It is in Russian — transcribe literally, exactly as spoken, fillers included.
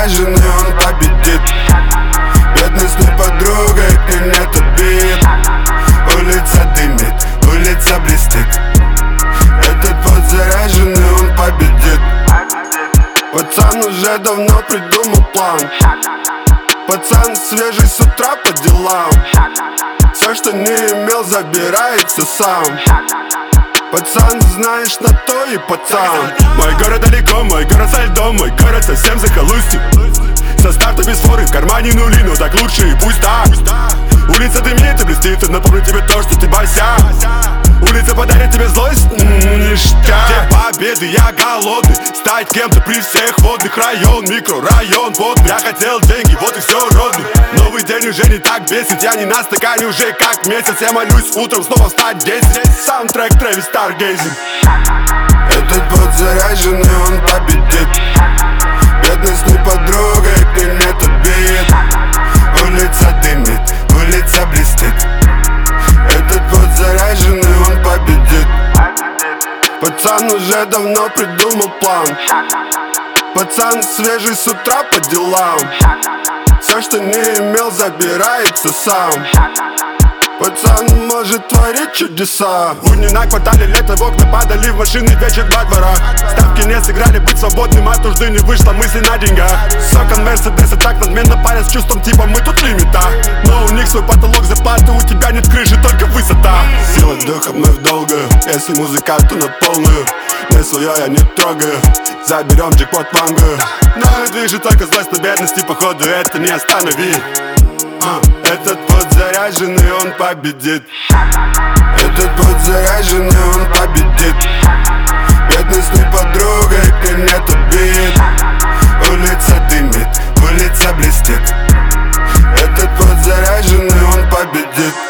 заряженный, он победит. Бедный с ней подругой, к ней нет обид. Улица дымит, улица блестит. Этот вот заряженный, он победит. Пацан уже давно придумал план. Пацан свежий с утра по делам. Все, что не имел, забирает все сам. Пацан, знаешь, на то и пацан. Мой город далеко, мой город со льдом, мой город совсем захолустье. Со старта без форы, в кармане нули, но так лучше и пусть так. Улица дымит и блестит, и напомню тебе то, что ты бася. Улица подарит тебе злость, м-м, ништяк. Где победы, я голодный, стать кем-то при всех водных. Район, микрорайон, вот я хотел деньги, вот и все, родный. Новый день уже не так бесит, я не на стакане уже как месяц. Я молюсь утром снова встать десять. Саундтрек Трэвис Старгейзинг. Этот вот заряженный, он победит. Бедный с ней подругой, к ней нет обид. Улица дымит, улица блестит. Этот вот заряженный, он победит. Пацан уже давно придумал план. Пацан свежий с утра по делам. Все, что не имел, забирается сам. Пацан может творить чудеса. Будни на квартале, лето, в окна падали, в машины, вечер во дворах. Ставки не сыграли, быть свободным от нужды не вышла мысль на деньгах. Сокон Мерседеса так надменно парят с чувством типа мы тут лимита. Но у них свой потолок зарплаты, у тебя нет крыши, только высота. Сила духа мы в долгую, если музыка, то на полную. Не свое я не трогаю, заберем джекпот в Англию. Но я движу только злость на бедности, походу это не останови. а, Этот вот заряженный, он победит. Этот вот заряженный, он победит. Бедный с ней подругой, к ней нет обид. Улица дымит, улица блестит. Этот вот заряженный, он победит.